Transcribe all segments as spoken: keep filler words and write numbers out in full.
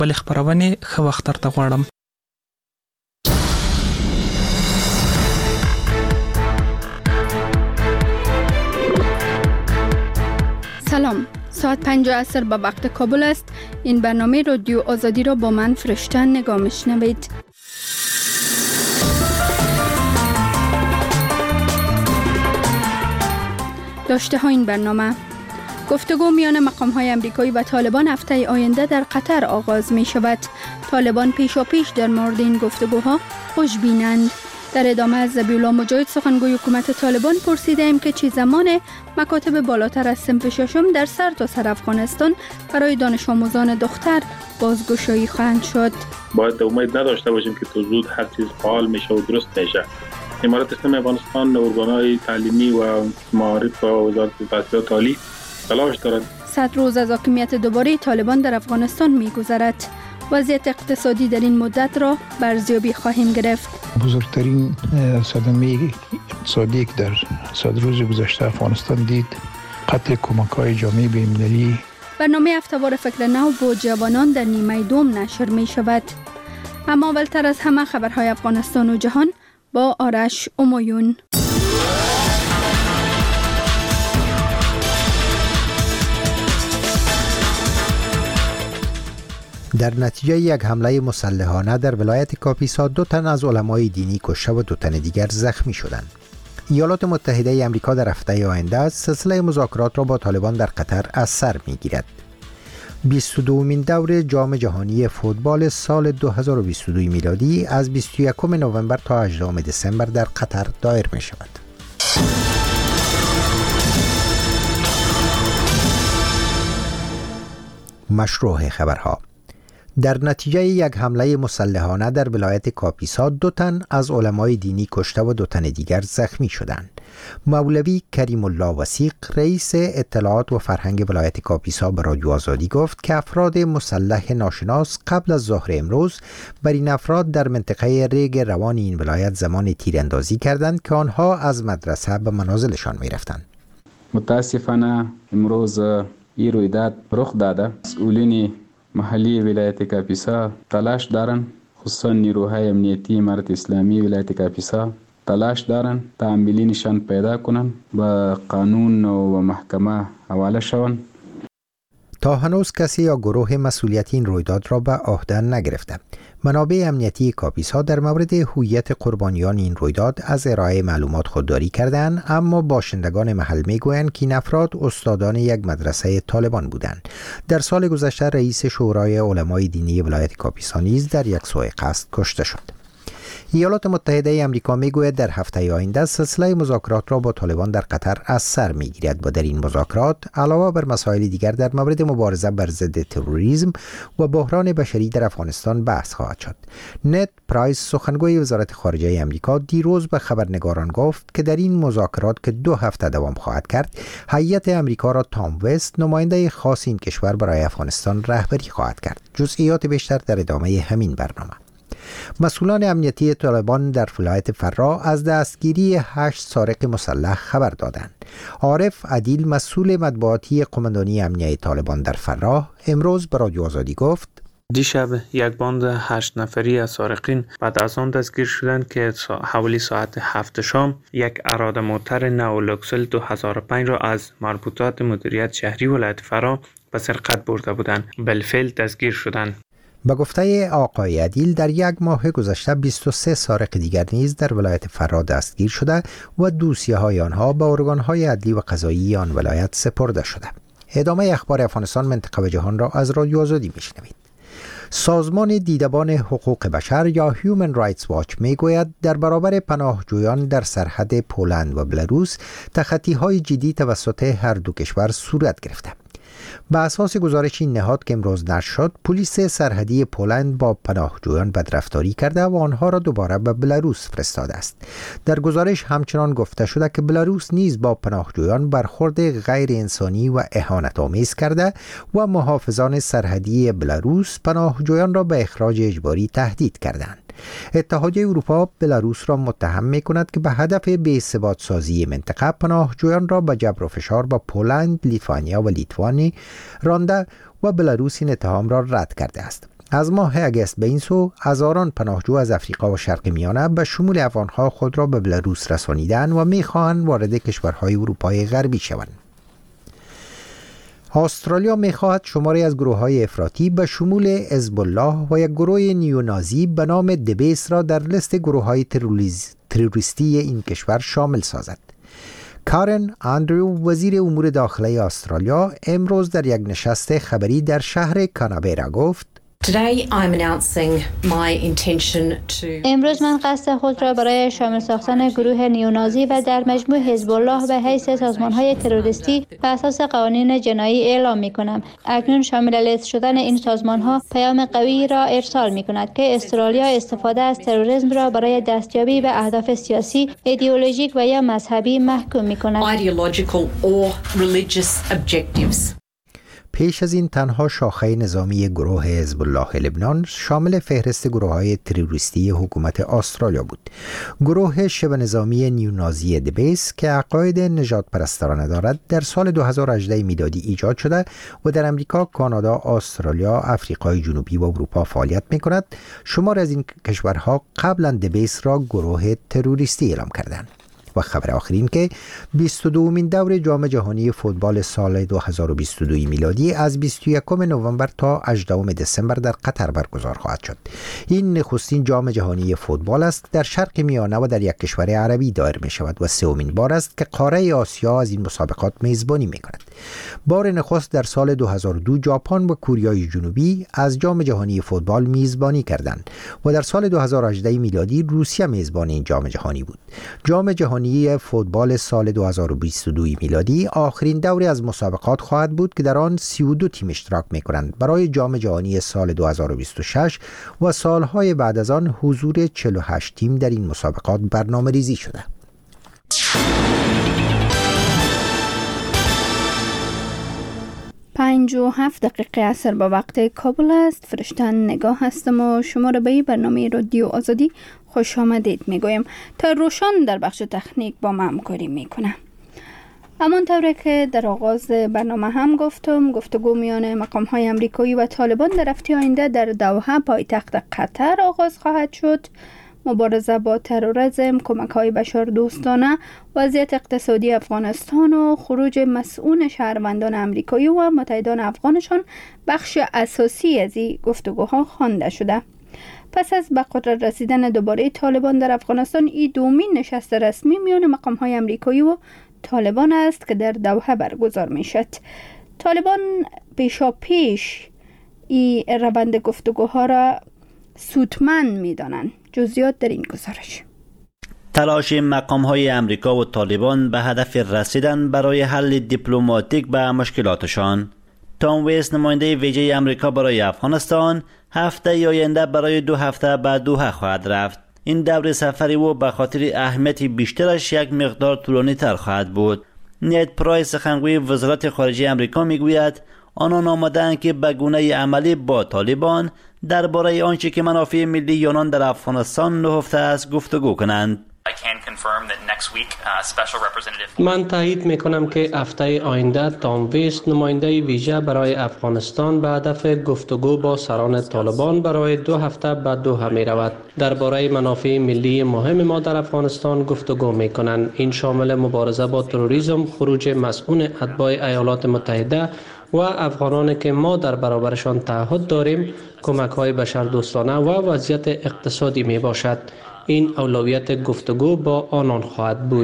بل خبرونه ښه وخت درته غواړم. سلام، ساعت پنج عصر به وقت کابل است. این برنامه رادیو آزادی را با من فرشته نگاه میشنوید. داشته ها این برنامه: گفتگو میان مقام های امریکایی و طالبان هفته آینده در قطر آغاز می شود. طالبان پیشا پیش در مورد این گفتگوها خوشبینند. در ادامه از ذبیح‌الله مجاهد سخنگوی حکومت طالبان پرسیدیم که چه زمان مکاتب بالاتر از صنف ششم در سرتاسر افغانستان برای دانش آموزان دختر بازگشایی خواهند شد. باید امید نداشته باشیم که تا زود هر چیز فعال میشه و درست میشه. امارت اسلامی افغانستان ارگان‌های تعلیمی و معارف و وزارت تحصیلات عالی تلاش دارند. صد روز از حاکمیت دوباره طالبان در افغانستان می‌گذرد. وضعیت اقتصادی در این مدت را بررسی خواهیم گرفت. بزرگترین صدمه اقتصادی که در صد روز گذشته افغانستان دید قطع کمک‌های جامعه بین‌المللی. برنامه هفته‌وار فکر نو با جوانان در نیمه دوم نشر می شود. اما اولتر از همه خبرهای افغانستان و جهان با آرش امایون. در نتیجه یک حمله مسلحانه در ولایت کاپیسا دو تن از علمای دینی کشته و دو تن دیگر زخمی شدند. ایالات متحده آمریکا در هفته آینده سلسله مذاکرات را با طالبان در قطر از سر می‌گیرد. بیست و دومین دور جام جهانی فوتبال سال دو هزار و بیست و دو میلادی از بیست و یکم نوامبر تا هجدهم دسامبر در قطر دایر می‌شود. مشروع خبرها: در نتیجه یک حمله مسلحانه در ولایت کاپیسا دو تن از علمای دینی کشته و دو تن دیگر زخمی شدند. مولوی کریم الله وثیق رئیس اطلاعات و فرهنگ ولایت کاپیسا به رادیو آزادی گفت که افراد مسلح ناشناس قبل از ظهر امروز بر این افراد در منطقه ریگ روان این ولایت زمان تیراندازی کردند که آنها از مدرسه به منازلشان می رفتند. متاسفانه امروز این رویداد رخ داده. مسئولین محلی ولایت کاپیسا تلاش دارن، خصوصا نیروهای امنیتی امارت اسلامی ولایت کاپیسا تلاش دارن تا عاملینشان پیدا کنن و قانون و محکمه حواله شون. تا هنوز کسی یا گروه مسئولیت این رویداد را به عهده نگرفته. منابع امنیتی کاپیسا در مورد هویت قربانیان این رویداد از ارائه معلومات خودداری کردند، اما باشندگان محل میگویند که این افراد استادان یک مدرسه طالبان بودند. در سال گذشته رئیس شورای علمای دینی ولایت کاپیسا نیز در یک سوء قصد کشته شد. ایالات متحده آمریکا میگوید در هفته آینده سلسله مذاکرات را با طالبان در قطر از سر میگیرد و در این مذاکرات علاوه بر مسائل دیگر در مورد مبارزه بر ضد تروریسم و بحران بشری در افغانستان بحث خواهد شد. نت پرایس سخنگوی وزارت خارجه آمریکا دیروز به خبرنگاران گفت که در این مذاکرات که دو هفته دوام خواهد کرد، هیئت آمریکا را تام وست نماینده خاص این کشور برای افغانستان رهبری خواهد کرد. جزئیات بیشتر در ادامه همین برنامه. مسئولان امنیتی طالبان در ولایت فرا از دستگیری هشت سارق مسلح خبر دادند. عارف عدیل مسئول مطبوعاتی قماندانی امنیتی طالبان در فرا امروز به رادیو آزادی گفت: دیشب یک باند هشت نفری از سارقین بعد از آن دستگیر شدند که حوالی ساعت هفت شام یک اراده موتر نو لوکسل دو هزار و پنج را از مربوطات مدیریت شهری ولایت فرا به سرقت برده بودند. بالفعل دستگیر شدند. به گفته آقای عدیل در یک ماه گذشته بیست و سه سارق دیگر نیز در ولایت فرا دستگیر شده و دوسیه های آنها به ارگان‌های عدلی و قضایی آن ولایت سپرده شده. ادامه اخبار افغانستان، منطقه و جهان را از رادیو آزادی میشنوید. سازمان دیدبان حقوق بشر یا هیومن رایتس واچ میگوید در برابر پناهجویان در سرحد پولند و بلاروس تخطی‌های جدی توسط هر دو کشور صورت گرفته. به اساس گزارش این نهاد که امروز نشر شد، پلیس سرحدی پولند با پناهجویان بدرفتاری کرده و آنها را دوباره به بلاروس فرستاده است. در گزارش همچنان گفته شده که بلاروس نیز با پناهجویان برخورد غیر انسانی و اهانت آمیز کرده و محافظان سرحدی بلاروس پناهجویان را به اخراج اجباری تهدید کردند. اتحادیه اروپا بلاروس را متهم می‌کند که به هدف بی‌ثبات سازی منطقه پناهجویان را به جبر و فشار با پولند، لیتوانیا و لیتوانی رانده و بلاروس این اتهام را رد کرده است. از ماه اگست به این سو هزاران پناهجو از افریقا و شرق میانه به شمول افغانها خود را به بلاروس رسانیدند و می‌خواهند وارد کشورهای اروپای غربی شوند. استرالیا می‌خواهد شماری از گروه‌های افراطی به شمول حزب الله و یک گروه نیونازی به نام دبیس را در لیست گروه‌های تروریستی این کشور شامل سازد. کارن آندرو وزیر امور داخلی استرالیا امروز در یک نشست خبری در شهر کانبرا گفت: امروز من قصد خود را برای شامل ساختن گروه نیونازی و در مجموع حزب الله به حیث سازمان‌های تروریستی بر اساس قوانین جنایی اعلام می‌کنم. اکنون شامل لیست شدن این سازمان‌ها پیام قوی را ارسال می‌کند که استرالیا استفاده از تروریسم را برای دستیابی به اهداف سیاسی، ایدئولوژیک و یا مذهبی محکوم می‌کند. پیش از این تنها شاخه نظامی گروه حزب الله لبنان شامل فهرست گروه‌های تروریستی حکومت استرالیا بود. گروه شبه نظامی نیونازی دبیس که عقاید نژاد پرستانه دارد در سال دو هزار و هجده میلادی ایجاد شده و در امریکا، کانادا، استرالیا، آفریقای جنوبی و اروپا فعالیت می‌کند. شمار از این کشورها قبلا دبیس را گروه تروریستی اعلام کردند. و خبر آخرین که بیست و دومین دور جام جهانی فوتبال سال دو هزار و بیست و دو میلادی از بیست و یکم نوامبر تا هجدهم دسامبر در قطر برگزار خواهد شد. این نخستین جام جهانی فوتبال است در شرق میانه و در یک کشور عربی دایر می شود و سومین بار است که قاره آسیا از این مسابقات میزبانی می کند. بار نخست در سال دو هزار و دو ژاپن و کوریای جنوبی از جام جهانی فوتبال میزبانی کردند و در سال دو هزار و هجده میلادی روسیه میزبان این جام جهانی بود. جام جهانی فوتبال سال دو هزار و بیست و دو میلادی آخرین دوری از مسابقات خواهد بود که در آن سی و دو تیم اشتراک می‌کنند. برای جام جهانی سال دو هزار و بیست و شش و سالهای بعد از آن حضور چهل و هشت تیم در این مسابقات برنامه‌ریزی شده. پنج و هفت دقیقه عصر با وقت کابل است. فرشتن نگاه هستم و شما را به این برنامه رادیو آزادی خوش آمدید میگویم. تا روشن در بخش تکنیک با ما همکاری میکنه. همانطور که در آغاز برنامه هم گفتم، گفتگو میان مقام های امریکایی و طالبان در هفته آینده در دوحه پایتخت قطر آغاز خواهد شد. مبارزه با تروریسم، کمک‌های بشردوستانه، وضعیت اقتصادی افغانستان و خروج مسئول شهروندان امریکایی و متحدان افغانشان بخش اساسی از این گفتگوها خوانده شده. پس از به قدرت رسیدن دوباره طالبان در افغانستان، این دومین نشست رسمی میان مقام‌های امریکایی و طالبان است که در دوحه برگزار میشد. طالبان پیشا پیش این روند گفتگوها را سودمند میدانند. جزئیات در این گزارش. تلاش مقام‌های امریکا و طالبان به هدف رسیدن برای حل دیپلماتیک به مشکلاتشان. تام ویس، نماینده ویژه امریکا برای افغانستان، هفته آینده برای دو هفته به دوحه خواهد رفت. این دور سفری او به خاطر اهمیت بیشترش یک مقدار طولانی تر خواهد بود. نید پرایس، سخنگوی وزارت خارجه امریکا، میگوید آنان آمدند که به گونه عملی با طالبان درباره آنچه که منافع ملی آنان در افغانستان نهفته است گفتگو کنند. من تایید میکنم که هفته آینده تام ویس، نماینده ویژه برای افغانستان، به هدف گفتگو با سران طالبان برای دو هفته بعد دوحه می رود. درباره منافع ملی مهم ما در افغانستان گفتگو می کنند. این شامل مبارزه با تروریسم، خروج مسئول اتباع ایالات متحده و افغانانی که ما در برابرشان تعهد داریم، کمک‌های بشردوستانه و وضعیت اقتصادی می باشد. این اولویت گفتگو با آنان خواهد بود.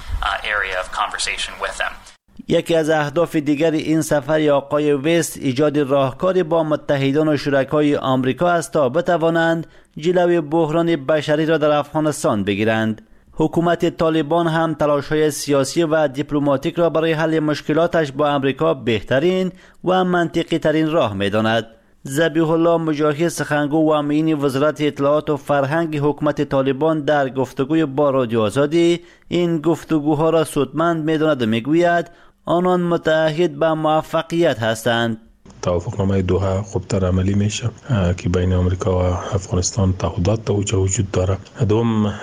یکی از اهداف دیگر این سفر آقای ویست ایجاد راهکاری با متحدان و شرکای آمریکا است تا بتوانند جلوی بحران بشری را در افغانستان بگیرند. حکومت طالبان هم تلاش‌های سیاسی و دیپلماتیک را برای حل مشکلاتش با آمریکا بهترین و منطقی ترین راه می‌داند. ذبیح الله مجاهد، سخنگو و امین وزارت اطلاعات و فرهنگ حکومت طالبان، در گفتگوی با رادیو آزادی این گفتگوها را سودمند می‌داند و می‌گوید آنان متعهد به موفقیت هستند. توافقنامه دوحه خوبتر عملی میشه که بین آمریکا و افغانستان تعهدات تا وجود داره. دوم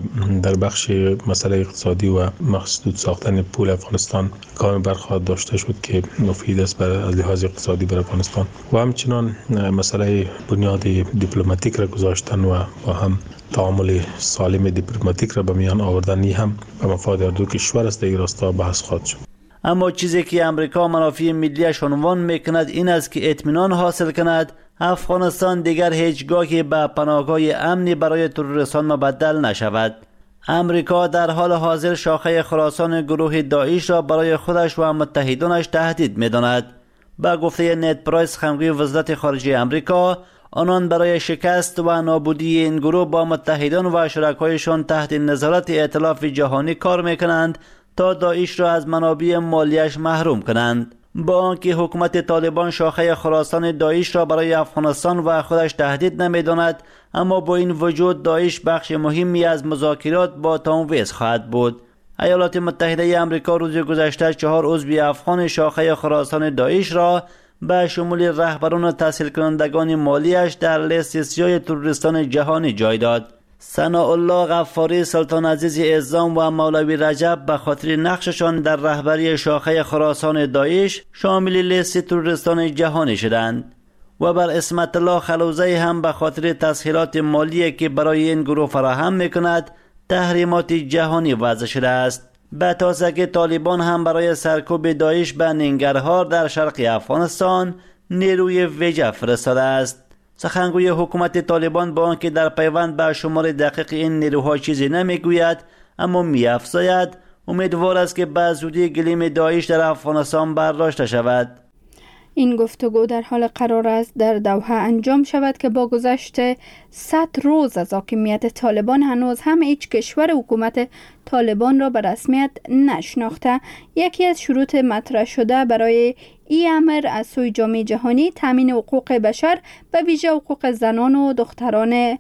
در بخش مسئله اقتصادی و مقصود ساختن پول افغانستان کار برخواهد داشته شد که مفید است برای از لحاظ اقتصادی برای افغانستان و همچنان مسئله بنیاد دیپلماتیک را گذاشتن و با هم تعامل سالم دیپلماتیک را به میان آوردن هم به مفاد هر دو کشور است. در راستا بحث خواهد شد. اما چیزی که امریکا منافع ملیش عنوان میکند این است که اطمینان حاصل کند افغانستان دیگر هیچگاهی به پناهگاه امنی برای تروریستان مبدل نشود. امریکا در حال حاضر شاخه خراسان گروه داعش را برای خودش و متحدانش تهدید می‌داند. با گفته نت پرایس سخنگوی وزارت خارجه امریکا، آنان برای شکست و نابودی این گروه با متحدان و شرکایشان تحت نظارت ائتلاف جهانی کار می‌کنند تا داعش را از منابع مالیش محروم کنند. با آنکه حکومت طالبان شاخه خراسان داعش را برای افغانستان و خودش تهدید نمی‌داند، اما با این وجود داعش بخش مهمی از مذاکرات با تام ویز خواهد بود. ایالات متحده آمریکا روز گذشته چهار عضو افغان شاخه خراسان داعش را به شمول رهبران و تسهیل کنندگان مالیش در لیست سیاه تروریستان جهانی جای داد. ثناءالله غفاری، سلطان عزیز اعظام و مولوی رجب به خاطر نقششان در رهبری شاخه خراسان داعش شامل لیست تروریستان جهانی شدند و بر اسمت الله خلوزی هم به خاطر تسهیلات مالی که برای این گروه فراهم میکند تحریمات جهانی وضع شده است. به تازه که طالبان هم برای سرکوب داعش به ننگرهار در شرق افغانستان نیروی ویژه فرستاده است. سخنگوی حکومت طالبان با آنکه در پیوند به شمار دقیق این نیروها چیزی نمیگوید، اما می‌افزاید امیدوار است که به زودی گلیم داعش در افغانستان برداشته شود. این گفتگو در حال قرار است در دوحه انجام شود که با گذشت صد روز از حاکمیت طالبان هنوز هم هیچ کشور حکومت طالبان را به رسمیت نشناخته. یکی از شروط مطرح شده برای این امر از سوی جامعه جهانی تامین حقوق بشر به ویژه حقوق زنان و دختران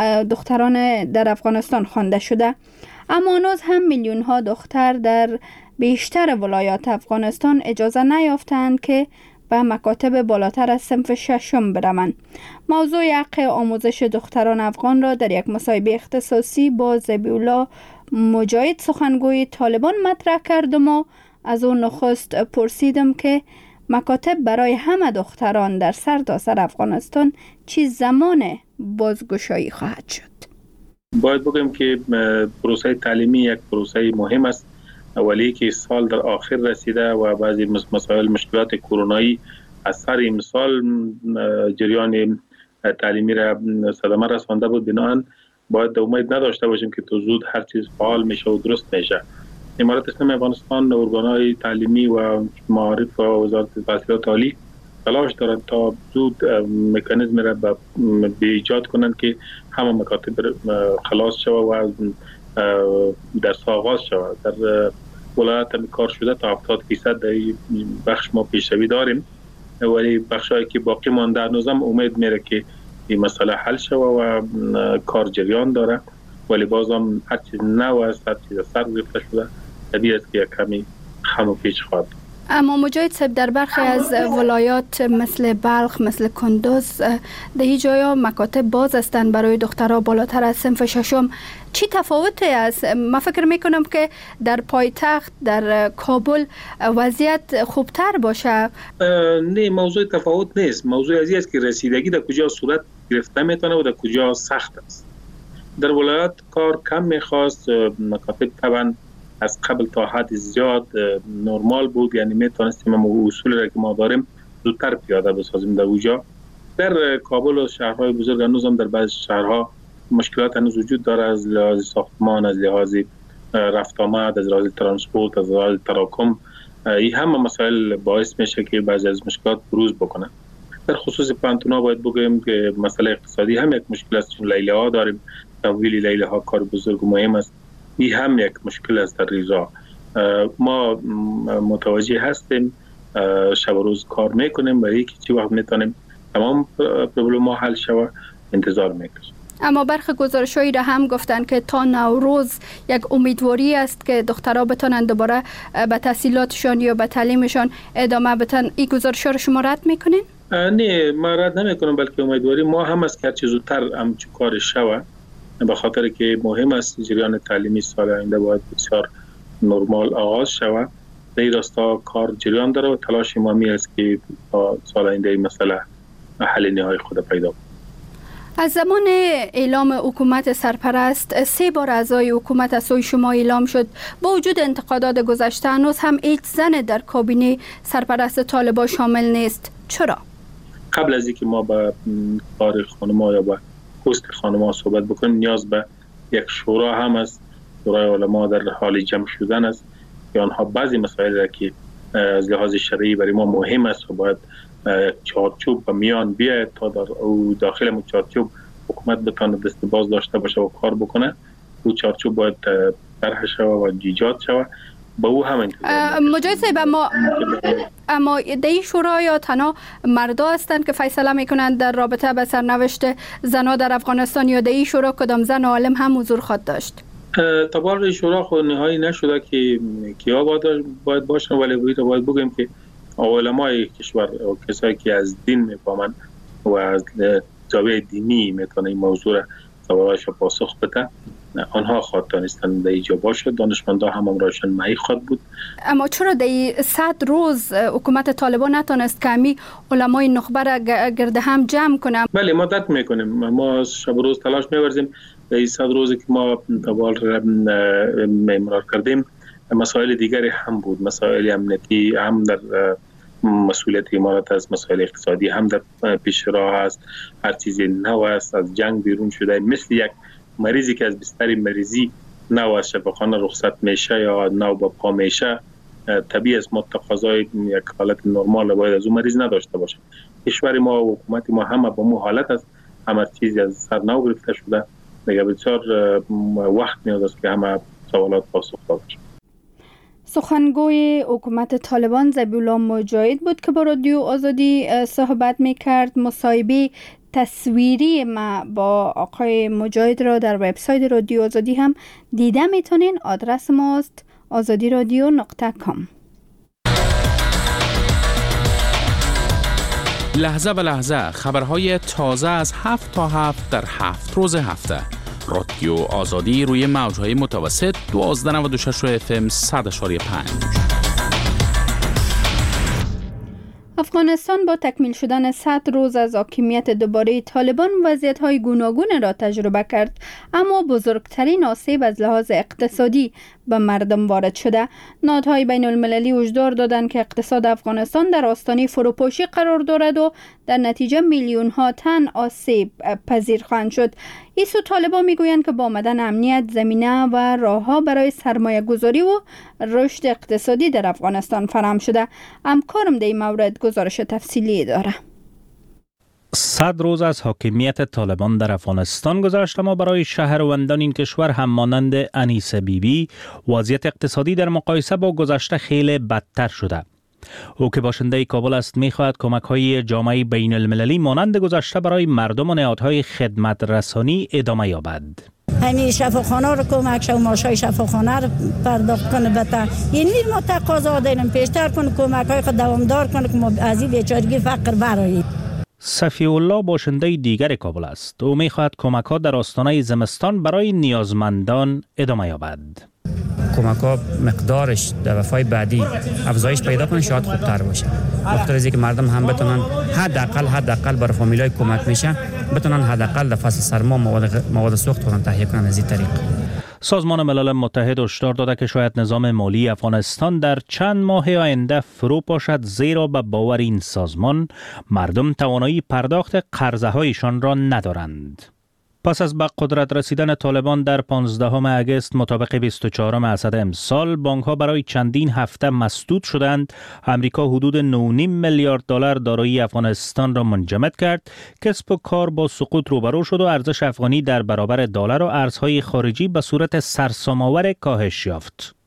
دختران در افغانستان خوانده شده. اما هنوز هم میلیون ها دختر در بیشتر ولایات افغانستان اجازه نیافتند که به مکاتب بالاتر از صنف ششم بروند. موضوع حق آموزش دختران افغان را در یک مصاحبه اختصاصی با ذبیحالله مجاهد سخنگوی طالبان مطرح کردم و از او نخست پرسیدم که مکاتب برای همه دختران در سرتاسر افغانستان چی زمان بازگشایی خواهد شد؟ باید بگم که پروسه تعلیمی یک پروسه مهم است، ولی که سال در آخر رسیده و بعضی مسائل مشکلات کرونایی از سر امسال جریان تعلیمی را صدمه رسانده بود. بنابراین باید امید نداشته باشیم که تو زود هر چیز فعال میشه و درست میشه. امارت اسلامی افغانستان ارگان‌های تعلیمی و معارف و وزارت تحصیلات عالی تلاش دارند تا زود مکانیزم را به ایجاد کنند که همه مکاتب خلاص شود و در آغاز شود. در ولایت کار شده تا هفتاد فیصد در بخش ما پیشروی داریم، ولی بخشایی که باقی مانده هنوزم امید میره که این مسئله حل شود و کار جریان داره، ولی بازم هر چیز نو است، هر چیز سر گرفته شده، طبیعی است که یک کمی خم و پیچ خواهد. اما مجاهد صاحب، در برخی از ولایات مثل بلخ، مثل کندوز، در این جایا مکاتب باز هستند برای دخترها بالاتر از صنف ششم. چی تفاوتی است؟ من فکر میکنم که در پایتخت در کابل وضعیت خوبتر باشه. نه، موضوع تفاوت نیست. موضوع ازی است که رسیدگی در کجا صورت گرفته میتونه و در کجا سخت است. در ولایات کار کم میخواست، مکاتب طبعا از قبل تا حد زیاد نرمال بود، یعنی میتونستیم ما اصول را که ما داریم زودتر پیاده بسازیم در اوجا. در کابل و شهرهای بزرگ هنوز هم در بعض شهرها مشکلات هنوز وجود داره، از لحاظ ساختمان، از لحاظ رفت آمد، از لحاظ ترانسپورت، از لحاظ تراکم. این همه مسائل باعث میشه که بعضی از مشکلات بروز بکنه. در خصوص پانتونا باید بگیم که مسئله اقتصادی هم یک مشکل است، چون لیله ها داریم، تحویل لیله ها کار بزرگ و مهم است. این هم یک مشکل است در ریزا. ما متوجه هستیم، شب و روز کار میکنیم برای که چی وقت میتونیم تمام پروبلم ها حل شود، انتظار میکنیم. اما برخی گزارش‌هایی را هم گفتند که تا نوروز یک امیدواری است که دخترها بتونن دوباره به تحصیلاتشان یا به تعلیمشان ادامه بدن. این گزارش‌ها را شما رد میکنین؟ نه، ما رد نمیکنم، بلکه امیدواری ما هم است که هر چه زودتر هم کار شوه، به خاطر که مهم است جریان تعلیمی سال آینده باید بسیار نرمال آغاز شوه. در این راستا کار جریان داره و تلاش ما می است که سال آینده این مسئله حل نهایی خود پیدا کنه. از زمان اعلام حکومت سرپرست سه بار اعضای حکومت از سوی شما اعلام شد. با وجود انتقادات گذشته هنوز هم هیچ زن در کابینه سرپرست طالبان شامل نیست. چرا؟ قبل از اینکه ما با کار خانم‌ها یا با پست خانم‌ها صحبت بکنیم نیاز به یک شورا هم است. شورای علما در حال جمع شدن است که آنها بعضی مسائل را که از لحاظ شرعی برای ما مهم است و باید چارچوب به میان بیاید تا در او داخل مو چارچوب حکومت بتونه دست باز داشته باشه و کار بکنه. او چارچوب باید طرح شوه و ایجاد شوه. با او هم انتظار مجاید صاحب، اما اما در این شورا یا تنها مردا هستند که فیصله میکنند در رابطه به سرنوشت زنها در افغانستان، یا در این شورا کدام زن عالم هم حضور خواهد داشت؟ طبعا شورا خود نهایی نشده که کیا باید باشن، ولی باید باید بگیم که علمای کشور و کسایی که از دین میفهمند و از زاویه دینی میتونه این موضوع را سوالش پاسخ بده، آنها خواهد دانستن در اینجا باشه. دانشمندا هم هم روشن مایی خواهد بود. اما چرا در صد روز حکومت طالبان نتونست که همی علمای نخبه را گرد هم جمع کنم؟ بله، ما دت میکنیم، ما شب روز تلاش میورزیم. در این صد روزی که ما دوال امرار کردیم مسائل دیگری هم بود، مسائل امنیتی هم در مسئولیت امارات است، مسائل اقتصادی هم در پیش راه است، هر چیزی نو است، از جنگ بیرون شده، مثل یک مریضی که از بستر مریضی نو از شفاخانه رخصت میشه یا نو با پا میشه، طبیعی است ما تقاضای یک حالت نرمال باید از اون مریض نداشته باشه. کشور ما و حکومت ما همه با مو حالت است، همه چیزی از سر نو گرفته شده، دیگه بسیار وقت نیاز است که همه سوالات پاسخ داده بشه. سخنگوی حکومت طالبان ذبیحالله مجاهد بود که با رادیو آزادی صحبت میکرد. مصاحبه تصویری ما با آقای مجاهد را در وبسایت رادیو آزادی هم دیده میتونین. آدرس ماست آزادی رادیو نقطه کام. لحظه به لحظه خبرهای تازه از هفت تا هفت در هفت روز هفته. رادیو آزادی روی موجهای متوسط دوازده و نود و شش اف ام صد اشاری پنج. افغانستان با تکمیل شدن صد روز از حاکمیت دوباره طالبان وضعیت‌های گوناگون را تجربه کرد، اما بزرگترین آسیب از لحاظ اقتصادی به مردم وارد شده. نهادهای بین المللی هشدار دادند که اقتصاد افغانستان در آستانه فروپاشی قرار دارد و در نتیجه میلیون ها تن آسیب پذیر خواهند شد. ایسو طالبان میگویند که با آمدن امنیت، زمینه و راهها برای سرمایه گذاری و رشد اقتصادی در افغانستان فراهم شده. همکارم در این مورد گزارش تفصیلی داره. صد روز از حاکمیت طالبان در افغانستان گذشت، اما برای شهروندان این کشور هم مانند انیسه بیبی وضعیت اقتصادی در مقایسه با گذشته خیلی بدتر شده. او که باشنده کابل است می‌خواهد کمک‌های جامعه بین المللی مانند گذشته برای مردم و نهادهای خدمت رسانی ادامه یابد. همین شفاخانه رو کمک شو ماشای شفاخانه رو پرداخت کنه بتا یعنی ما تقاضا داریم پیشتر کنه کمک‌های خود دوامدار کنه که ما از این بیچارگی فقر برآییم. صفی الله باشنده دیگر کابل است. او می‌خواهد کمک‌ها در آستانه زمستان برای نیازمندان ادامه یابد. کمک‌ها مقدارش در وفای بعدی افزایش پیدا کنه شاید خوبتر باشه. وقتی از اینکه مردم هم بتونن حداقل حداقل برای فامیلای کمک میشه بتونن حداقل در فصل سرما مواد مواد سوخت خودن تهیه کنن. از این طریق سازمان ملل متحد هشدار داده که شاید نظام مالی افغانستان در چند ماه آینده فرو پاشد، زیرا به باور این سازمان مردم توانایی پرداخت قرضه هایشان را ندارند. پس از به قدرت رسیدن طالبان در پانزدهم اگست مطابق بیست و چهارم اسد امسال، بانک‌ها برای چندین هفته مسدود شدند. امریکا حدود نه و نیم میلیارد دلار دارایی افغانستان را منجمد کرد. کسب و کار با سقوط روبرو شد و ارزش افغانی در برابر دلار و ارزهای خارجی به صورت سرسام‌آور کاهش یافت.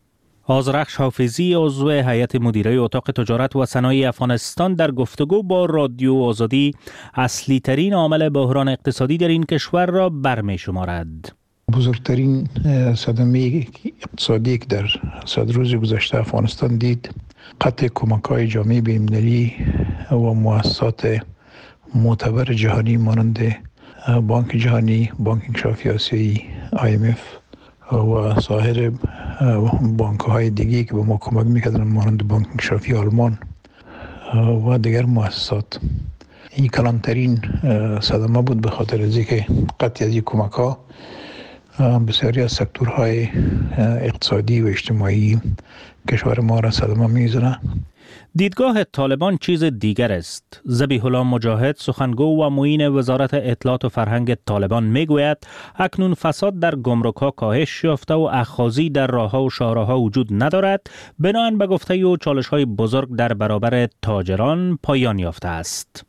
آذرخش حافظی عضو هیئت مدیره اتاق تجارت و صنایع افغانستان در گفتگو با رادیو آزادی اصلی ترین عامل بحران اقتصادی در این کشور را برمی شمارد. بزرگترین صدمه اقتصادی که در صد روز گذشته افغانستان دید قطع کمک‌های جامعه بین‌المللی و مؤسسات معتبر جهانی مانند بانک جهانی، بانک انکشافی آسیایی، آی ام اف و سایر بانک‌های دیگری که به ما کمک می‌کردند مانند بانک انکشافی آلمان و دیگر مؤسسات. این کلانترین صدمه بود به خاطر از اینکه قطع از این کمک‌ها بسیاری از سکتورهای اقتصادی و اجتماعی کشور ما را صدمه می‌زند. دیدگاه طالبان چیز دیگر است. ذبیح الله مجاهد سخنگو و معین وزارت اطلاعات و فرهنگ طالبان میگوید اکنون فساد در گمرک‌ها کاهش یافته و اخاذی در راه‌ها و شاهراه‌ها وجود ندارد. بناهن به گفته او چالش‌های بزرگ در برابر تاجران پایان یافته است.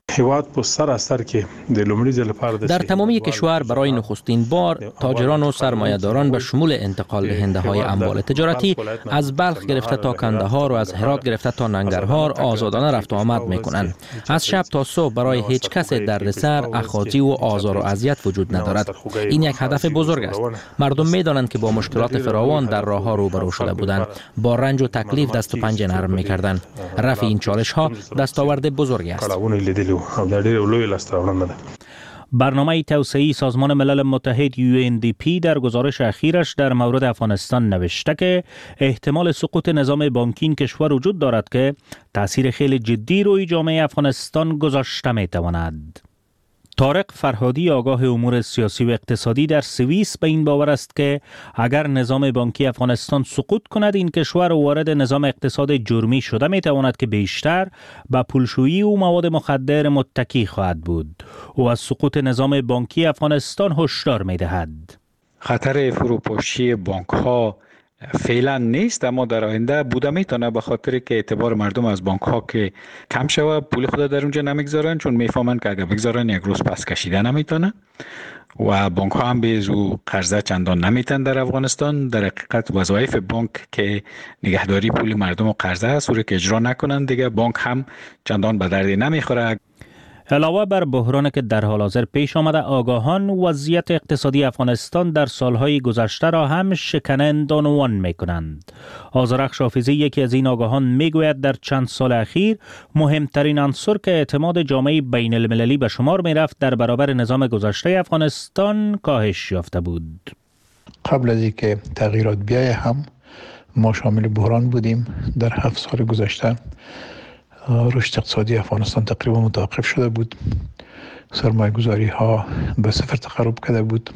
در تمامی کشور برای نخستین بار تاجران و سرمایه‌داران به شمول انتقال دهنده های اموال تجارتی از بلخ گرفته تا کندهار و از هرات گرفته تا ننگرهار آزادانه رفت و آمد می‌کنند. از شب تا صبح برای هیچ کس دردسر، اخاذی و آزار و اذیت وجود ندارد. این یک هدف بزرگ است. مردم می‌دانند که با مشکلات فراوان در راه‌ها روبرو شده بودند، با رنج و تکلیف دست و پنجه نرم می‌کردند. رفع این چالش‌ها دستاورد بزرگی است. برنامه توسعه‌ای سازمان ملل متحد یو ان دی پی در گزارش اخیرش در مورد افغانستان نوشته که احتمال سقوط نظام بانکی این کشور وجود دارد که تأثیر خیلی جدی روی جامعه افغانستان گذاشته می‌تواند. طارق فرهادی آگاه امور سیاسی و اقتصادی در سوئیس به این باور است که اگر نظام بانکی افغانستان سقوط کند این کشور وارد نظام اقتصاد جرمی شده می تواند که بیشتر به پولشویی و مواد مخدر متکی خواهد بود. او از سقوط نظام بانکی افغانستان هشدار می دهد. خطر فروپاشی بانک ها فعلا نیست، اما در آینده بوده میتونه به خاطر که اعتبار مردم از بانک ها که کم شوه پول خود در اونجا نمیگذارن، چون میفهمن که اگر بگذارن یک روز پس کشیده نمیتونه و بانک ها هم به زو قرضه چندان نمیتن در افغانستان. در حقیقت وظایف بانک که نگهداری پول مردم و قرضه است، اون که اجرا نکنن دیگه بانک هم چندان به درد نمیخوره. علاوه بر بحرانی که در حال حاضر پیش آمده، آگاهان وضعیت اقتصادی افغانستان در سالهای گذشته را هم شکنند عنوان می‌کنند. آذرخش حافظی یکی از این آگاهان میگوید در چند سال اخیر مهمترین عنصر که اعتماد جامعه بین المللی به شمار می‌رفت در برابر نظام گذشته افغانستان کاهش یافته بود. قبل از اینکه تغییرات بیاید هم ما شامل بحران بودیم. در هفت سال گذشته رشد اقتصادی افغانستان تقریبا متوقف شده بود. سرمایه گذاری ها به صفر تقرب کرده بود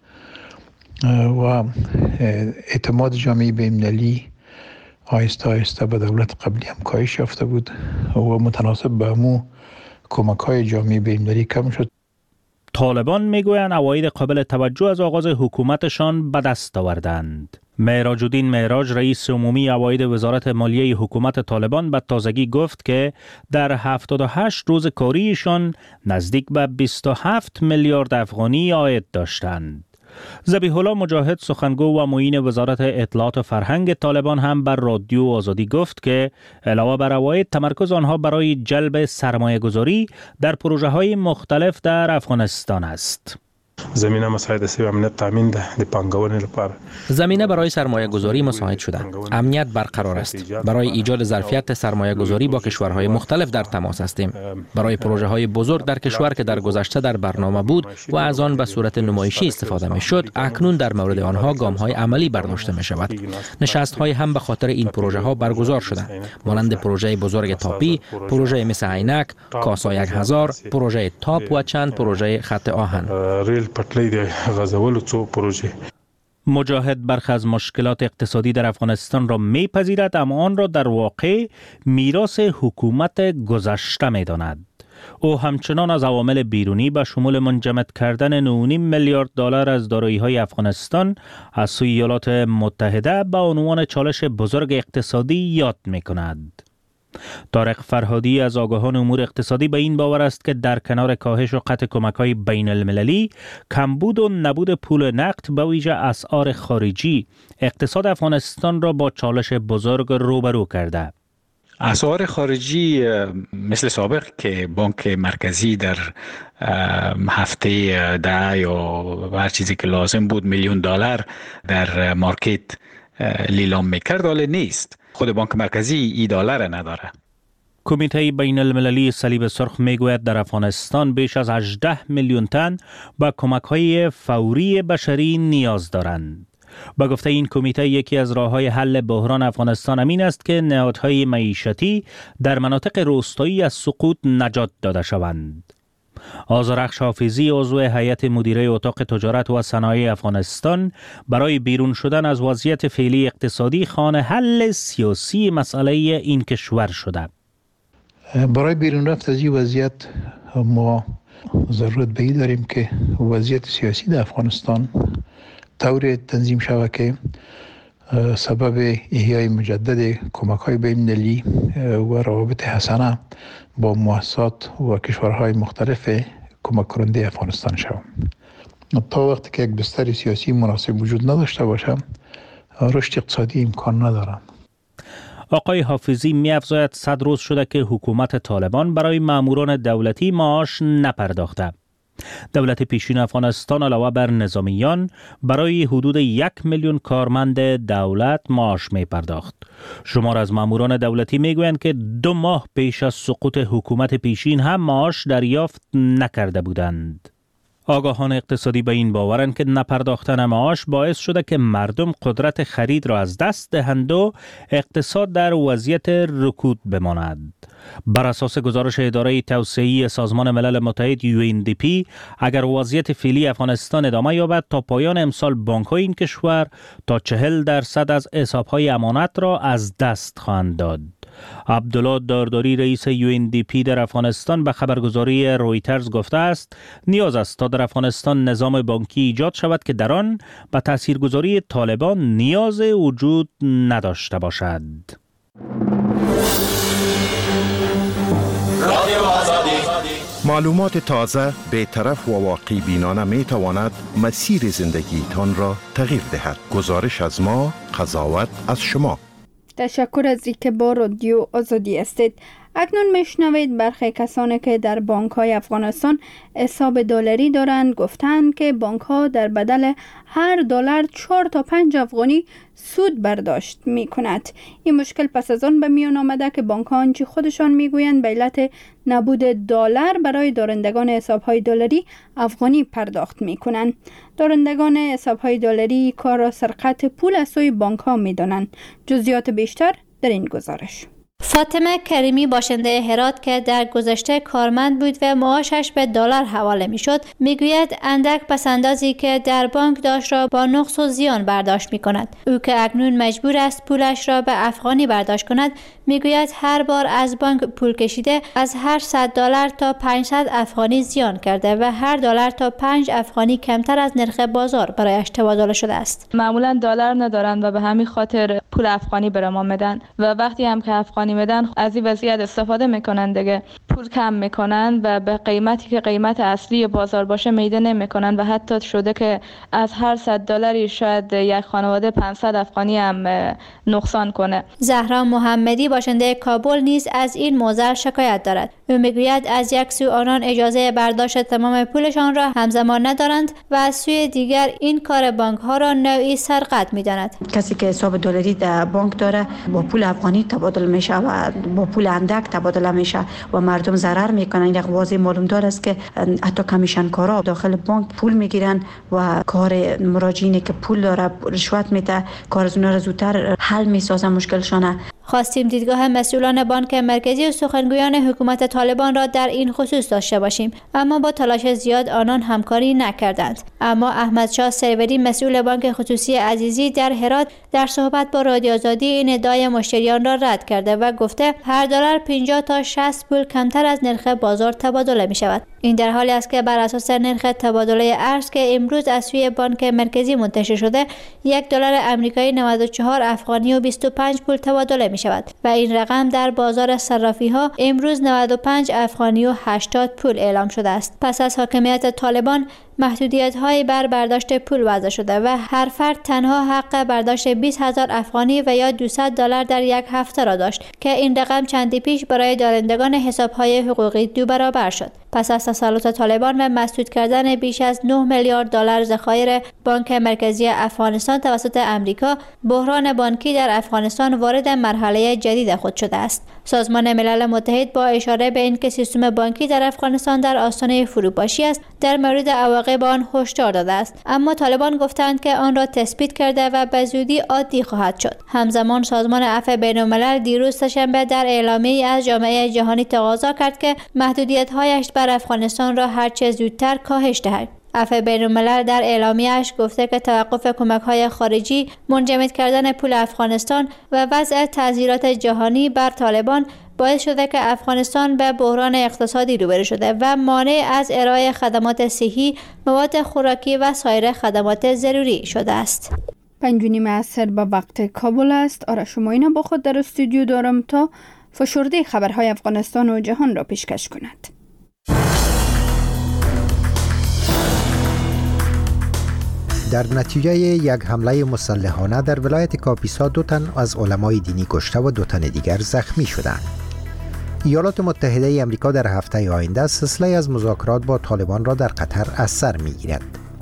و اعتماد جامعه بین‌المللی آهسته آهسته به دولت قبلی هم کاهش یافته بود و متناسب به همو کمک های جامعه بین‌المللی کم شد. طالبان میگویند عواید قابل توجه از آغاز حکومتشان به دست آوردند. معراج الدین معراج رئیس عمومی عواید وزارت مالیه حکومت طالبان به تازگی گفت که در هفتاد و هشت روز کاریشان نزدیک به بیست و هفت میلیارد افغانی عاید داشتند. ذبیح الله مجاهد سخنگو و معین وزارت اطلاعات و فرهنگ طالبان هم بر رادیو آزادی گفت که علاوه بر عواید تمرکز آنها برای جلب سرمایه گذاری در پروژه های مختلف در افغانستان است. زمینه مساعد سی امنیت تامین ده د پانګونې لپاره زمینه برای سرمایه گذاری مساعد شده. امنیت برقرار است. برای ایجاد ظرفیت سرمایه گذاری با کشورهای مختلف در تماس هستیم. برای پروژه های بزرگ در کشور که در گذشته در برنامه بود و از آن به صورت نمایشی استفاده می شد، اکنون در مورد آنها گام های عملی برداشته می شود. نشست های هم به خاطر این پروژه ها برگزار شده، مانند پروژه بزرگ تاپی، پروژه مثل عینک، کاسا یک هزار، پروژه تاپ و چند پروژه خط آهن. پټلۍ د غزولو څو پروژه. مجاهد برخی از مشکلات اقتصادی در افغانستان را میپذیرد، اما آن را در واقع میراث حکومت گذشته میداند. او همچنان از عوامل بیرونی به شمول منجمد کردن نه و نیم میلیارد دلار از دارایی‌های افغانستان از سوی ایالات متحده به عنوان چالش بزرگ اقتصادی یاد میکند. طارق فرهادی از آگاهان امور اقتصادی به این باور است که در کنار کاهش و قطع کمک‌های بین المللی، کمبود و نبود پول نقد به ویژه اسعار خارجی اقتصاد افغانستان را با چالش بزرگ روبرو کرده. اسعار خارجی مثل سابق که بانک مرکزی در هفته ده یا هر چیزی که لازم بود میلیون دلار در مارکت لیلام میکرد حال نیست. خود بانک مرکزی ای دلار نداره. کمیته بین المللی صلیب سرخ میگوید در افغانستان بیش از هجده میلیون تن به کمک‌های فوری بشری نیاز دارند. با گفته این کمیته یکی از راه‌های حل بحران افغانستان امین است که نهادهای معیشتی در مناطق روستایی از سقوط نجات داده شوند. آذرخش حافظی عضو هیئت مدیره اتاق تجارت و صنایع افغانستان برای بیرون شدن از وضعیت فعلی اقتصادی خوان حل سیاسی مسئله این کشور شده. برای بیرون رفت از این وضعیت ما ضرورت به این داریم که وضعیت سیاسی در افغانستان طور تنظیم شود که سبب احیای مجدد کمک‌های بین‌المللی و روابط حسنه با مؤسسات و کشورهای مختلف کمک کننده افغانستان شود. تا وقتی که یک بستر سیاسی مناسب وجود نداشته باشه، رشد اقتصادی امکان نداره. آقای حافظی می افزاید صد روز شده که حکومت طالبان برای ماموران دولتی معاش نپرداخته. دولت پیشین افغانستان علاوه بر نظامیان برای حدود یک میلیون کارمند دولت معاش می پرداخت. شمار از ماموران دولتی می گویند که دو ماه پیش از سقوط حکومت پیشین هم معاش دریافت نکرده بودند. آگاهان اقتصادی به این باورند که نپرداختن معاش باعث شده که مردم قدرت خرید را از دست دهند و اقتصاد در وضعیت رکود بماند. بر اساس گزارش اداره توسعه‌ای سازمان ملل متحد یو ان دی پی، اگر وضعیت فعلی افغانستان ادامه یابد تا پایان امسال بانک‌های این کشور تا چهل درصد از حساب‌های امانت را از دست خواهند داد. عبدالله دارداری رئیس یو ان دی پی در افغانستان به خبرگزاری رویترز گفته است نیاز است تا در افغانستان نظام بانکی ایجاد شود که در آن به تاثیرگذاری طالبان نیاز وجود نداشته باشد. معلومات تازه، بی‌طرف و واقع بینانه می تواند مسیر زندگی تان را تغییر دهد. گزارش از ما، قضاوت از شما. تشکر از اینکه با رادیو آزادی هستید. اکنون میشنوید برخی کسانی که در بانک های افغانستان حساب دلاری دارند گفتند که بانک ها در بدل هر دلار چهار تا پنج افغانی سود برداشت می کند. این مشکل پس از آن به میان آمده که بانک ها آنچه خودشان می گویند به علت نبود دلار برای دارندگان حساب های دلاری افغانی پرداخت می کنند. دارندگان حساب های دلاری کار را سرقت پول از سوی بانک ها می دانند. جزئیات بیشتر در این گزارش. فاطمه کریمی باشنده هرات که در گذشته کارمند بود و معاشش به دلار حواله می شد میگوید اندک پسندازی که در بانک داشت را با نقص و زیان برداشت می کند. او که اکنون مجبور است پولش را به افغانی برداشت کند میگوید هر بار از بانک پول کشیده از هر صد دلار تا پانصد افغانی زیان کرده و هر دلار تا پنج افغانی کمتر از نرخ بازار برایش تبادله شده است. معمولا دلار ندارند و به همین خاطر پول افغانی به ما میدن و وقتی هم که افغانی میدن از این وضعیت استفاده میکنن دیگه، پول کم میکنن و به قیمتی که قیمت اصلی بازار باشه میده نمیکنن و حتی شده که از هر صد دلاری شاید یک خانواده پانصد افغانی هم نقصان کنه. زهرا محمدی باشنده کابل نیز از این موضوع شکایت دارد. او میگوید از یک سو آنان اجازه برداشت تمام پولشان را همزمان ندارند و از سوی دیگر این کار بانک ها را نوعی سرقت میداند. کسی که حساب دلاری در بانک داره با پول افغانی تبادل میشه و با پول اندک تبادله میشه و مردم ضرر میکنن. این واضح معلوم دار است که حتی کمیشن کارا داخل بانک پول میگیرن و کار مراجعینی که پول داره رشوت میده کار از اونها را زودتر حل میسازن مشکلشانه. خواستیم دیدگاه مسئولان بانک مرکزی و سخنگویان حکومت طالبان را در این خصوص داشته باشیم، اما با تلاش زیاد آنان همکاری نکردند. اما احمد شاه سروری مسئول بانک خصوصی عزیزی در هرات در صحبت با رادیو آزادی این ادعای مشتریان را رد کرده و گفته هر دلار پنجاه تا شصت پول کمتر از نرخ بازار تبادله می شود. این در حالی است که بر اساس نرخ تبادله ارز که امروز از سوی بانک مرکزی منتشر شده، یک دلار آمریکایی نود و چهار افغانی و بیست و پنج پول تبادله می شود و این رقم در بازار صرافی ها امروز نود و پنج افغانی و هشتاد پول اعلام شده است. پس از حاکمیت طالبان محدودیت های بر برداشت پول وضع شده و هر فرد تنها حق برداشت بیست هزار افغانی و یا دویست دلار در یک هفته را داشت که این رقم چندی پیش برای دارندگان حساب های حقوقی دو برابر شد. پس از تسلط طالبان و مسدود کردن بیش از نه میلیارد دلار ذخایر بانک مرکزی افغانستان توسط امریکا، بحران بانکی در افغانستان وارد مرحله جدید خود شده است. سازمان ملل متحد با اشاره به اینکه سیستم بانکی در افغانستان در آستانه فروپاشی است، در مورد عواقب آن هشدار داده است، اما طالبان گفتند که آن را تثبیت کرده و به زودی عادی خواهد شد. همزمان سازمان عفو بین‌الملل دیروز سه‌شنبه در اعلامیه‌ای از جامعه جهانی تقاضا کرد که محدودیت‌هایش بر افغانستان را هرچه زودتر کاهش دهد. عفو بین‌الملل در اعلامیه‌اش گفته که توقف کمک‌های خارجی، منجمد کردن پول افغانستان و وضع تعزیرات جهانی بر طالبان باعث شده که افغانستان به بحران اقتصادی روبرو شده و مانع از ارائه خدمات صحی، مواد خوراکی و سایر خدمات ضروری شده است. پنج و نیم عصر به وقت کابل است. آرش ماینا با خود در استودیو دارم تا فشرده خبرهای افغانستان و جهان را پیشکش کند. در نتیجه یک حمله مسلحانه در ولایت کاپیسا دو تن از علمای دینی کشته و دو تن دیگر زخمی شدند. ایالات متحده ای آمریکا در هفته آینده سلسله از مذاکرات با طالبان را در قطر از سر می‌گیرد.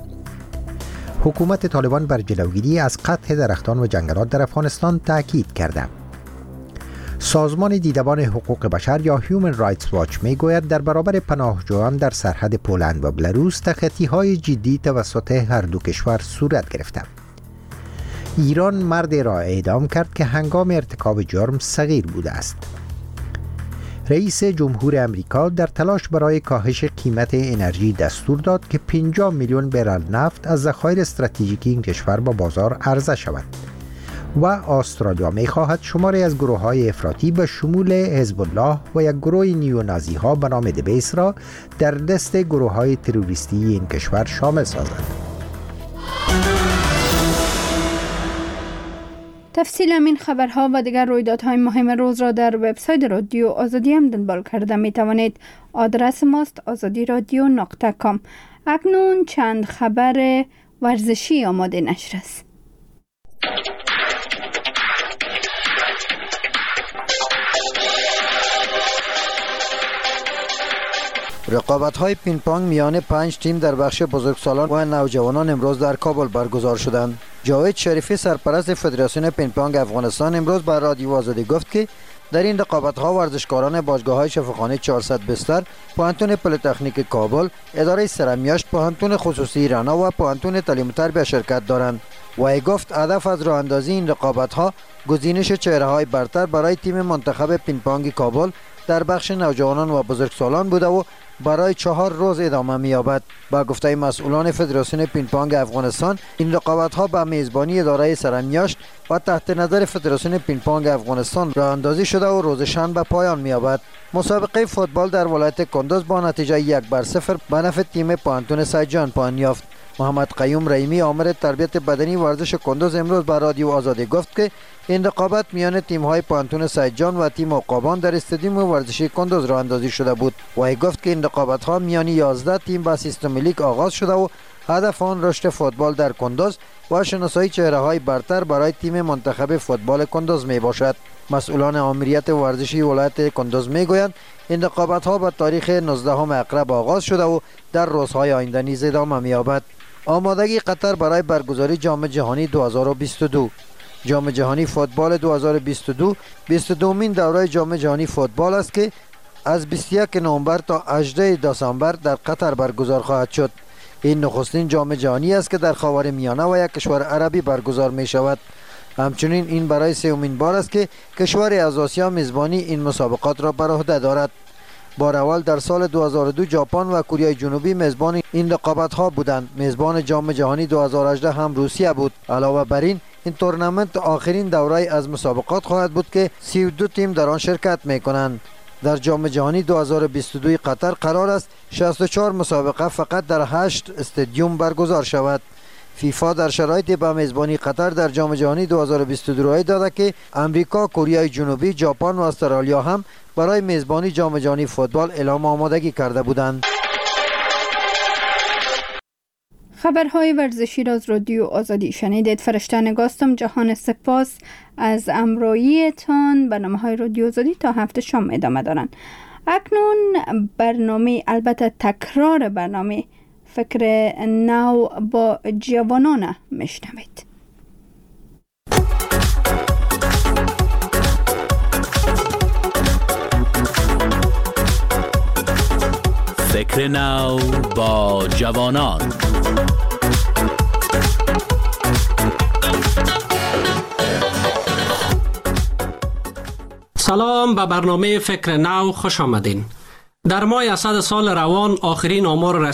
حکومت طالبان بر جلوگیری از قطع درختان و جنگلات در افغانستان تاکید کرده. سازمان دیدبان حقوق بشر یا هیومن رایتس واچ میگوید در برابر پناهجویان در سرحد پولند و بلاروس تخطی‌های جدی توسط هر دو کشور صورت گرفته. ایران مردی را اعدام کرد که هنگام ارتکاب جرم صغیر بوده است. رئیس جمهور آمریکا در تلاش برای کاهش قیمت انرژی دستور داد که پنجاه میلیون برل نفت از ذخایر استراتژیکی این کشور با بازار عرضه شود. و استرالیا می خواهد شماری از گروه های افراطی به شمول حزب الله و یک گروه نیونازی ها به نام دبیس را در دست گروه های تروریستی این کشور شامل سازد. تفصیل این خبرها و دیگر رویدادهای مهم روز را در وبسایت رادیو آزادی هم دنبال کرده می توانید. آدرس ماست آزادی رادیو نقطه کام. اکنون چند خبر ورزشی آماده نشر است. رقابت‌های پینگ پونگ میان پنج تیم در بخش بزرگسالان و نوجوانان امروز در کابل برگزار شدند. جاوید شریفی سرپرست فدراسیون پینگ پونگ افغانستان امروز بر رادیو آزادی گفت که در این رقابت‌ها ورزشکاران باشگاه‌های شفاخانه چهارصد بستر، پوهنتون پلی‌تکنیک کابل، اداره سرمیاشت، پوهنتون خصوصی رنا و پوهنتون تعلیم و تربیت شرکت دارند. و گفت هدف از راه اندازی این رقابت‌ها گزینش چهره‌های برتر برای تیم منتخب پینگ پونگ کابل در بخش نوجوانان و بزرگسالان بوده و برای چهار روز ادامه می‌یابد. با گفته مسئولان فدراسیون پینگ پونگ افغانستان، این رقابت‌ها به میزبانی اداره سرمیاشت و تحت نظر فدراسیون پینگ پونگ افغانستان راه اندازی شده و روز شنبه پایان می‌یابد. مسابقه فوتبال در ولایت کندوز با نتیجه یک بر صفر به نفع تیم پوهنتون سیدجان پایان یافت. محمد قیوم رحیمی آمر تربیت بدنی ورزش کندوز امروز بر رادیو آزادی گفت که این رقابت میان تیم‌های پوهنتون سیدجان و تیم عقابان در استادیوم ورزشی کندوز راه اندازی شده بود. و گفت که این رقابت‌ها میان یازده تیم با سیستم لیگ آغاز شده و هدف آن رشد فوتبال در کندوز و شناسایی چهره‌های برتر برای تیم منتخب فوتبال کندوز می باشد. مسئولان آمریت ورزشی ولایت کندوز میگویند این رقابت‌ها به تاریخ نوزدهم اکتبر آغاز شده و در روزهای آینده نیز ادامه می‌یابد. آمادگی قطر برای برگزاری جام جهانی دو هزار و بیست و دو. جام جهانی فوتبال دو هزار و بیست و دو بیست و دومین دوره جام جهانی فوتبال است که از بیست و یک نوامبر تا هجده دسامبر در قطر برگزار خواهد شد. این نخستین جام جهانی است که در خاورمیانه و یک کشور عربی برگزار می شود. همچنین این برای سومین بار است که کشوری از آسیا میزبانی این مسابقات را بر عهده دارد. بار اول در سال دو هزار و دو ژاپن و کره جنوبی میزبان این رقابت‌ها بودند. میزبان جام جهانی دو هزار و هجده هم روسیه بود. علاوه بر این این تورنمنت آخرین دوره از مسابقات خواهد بود که سی و دو تیم در آن شرکت می‌کنند. در جام جهانی دو هزار و بیست و دو قطر قرار است شصت و چهار مسابقه فقط در هشت استادیوم برگزار شود. فیفا در شرایط به میزبانی قطر در جام جهانی دو هزار و بیست و دو رای داده که امریکا، کره جنوبی، ژاپن و استرالیا هم برای میزبانی جام جهانی فوتبال اعلام آمادگی کرده بودند. خبرهای ورزشی را از رادیو آزادی شنیدید. فرشته نگاستم. جهان سپاس از امراییتان. برنامه‌های رادیو آزادی تا هفته شام ادامه دارند. اکنون برنامه، البته تکرار برنامه فکر نو با جوانان میشنوید. فکر نو با جوانان. سلام، به برنامه فکر نو خوش آمدین. در ماه اسد سال روان آخرین آمار